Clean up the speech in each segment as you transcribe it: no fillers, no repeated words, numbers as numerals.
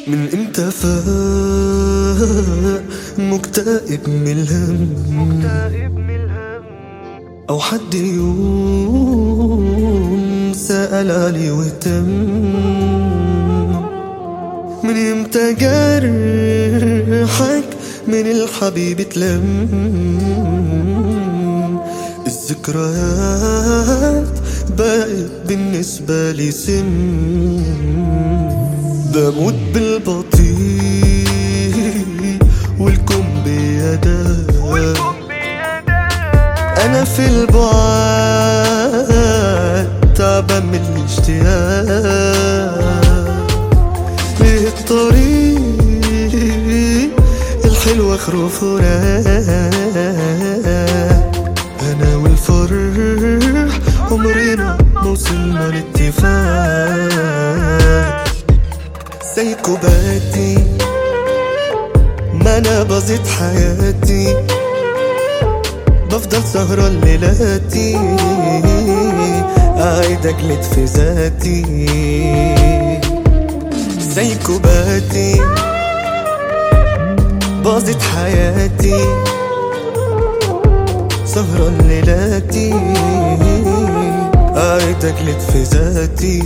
من امتى فاق مكتئب من الهم، او حد يوم سأل علي واهتم؟ من امتى جرحك من الحبيب اتلم؟ الذكريات بقت بالنسبة لي سم، بموت بالبطيء والكون بيداه. أنا في البعاد تعبان من الاشتياق، ليه الطريق الحلو آخره فراق؟ أنا والفرح عمرنا ما وصلنا لاتفاق. سايكوباتي ما أنا باظت حياتي، بفضل سهران ليلاتي قاعد أجلد في ذاتي. سايكوباتي باظت حياتي، سهران ليلاتي قاعد أجلد في ذاتي.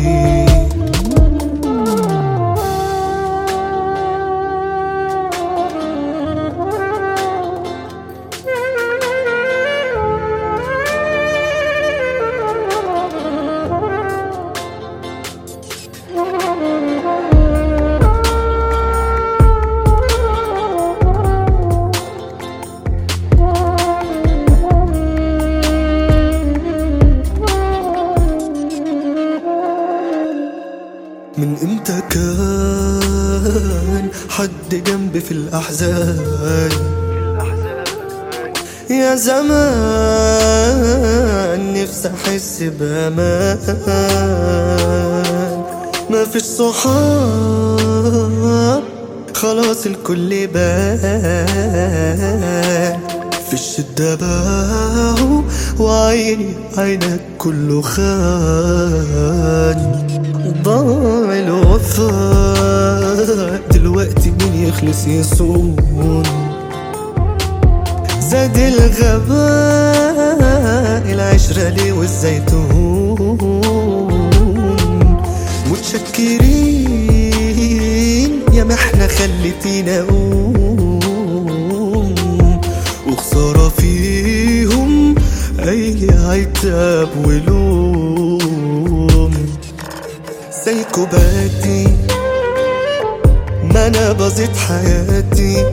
من امتى كان حد جنبي في الأحزان؟ يا زمان نفسي أحس بأمان. ما فيش صحاب خلاص الكل بان، في الشدة باعوا وعيني عينك كله خان. ضاع الوفاء دلوقتي مين يخلص يصون؟ زاد الغباء العشرة ليه والزيتون؟ متشكرين يا محنة خلتينا أقوم، وخسارة فيهم أي عتاب ولوم. سايكوباتي ما أنا باظت حياتي،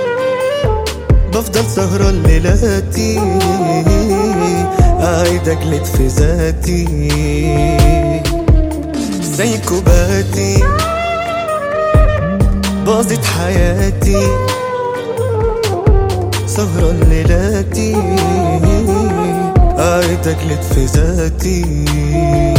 بفضل سهران ليلاتي قاعد أجلد في ذاتي. سايكوباتي باظت حياتي، سهران ليلاتي قاعد أجلد في ذاتي.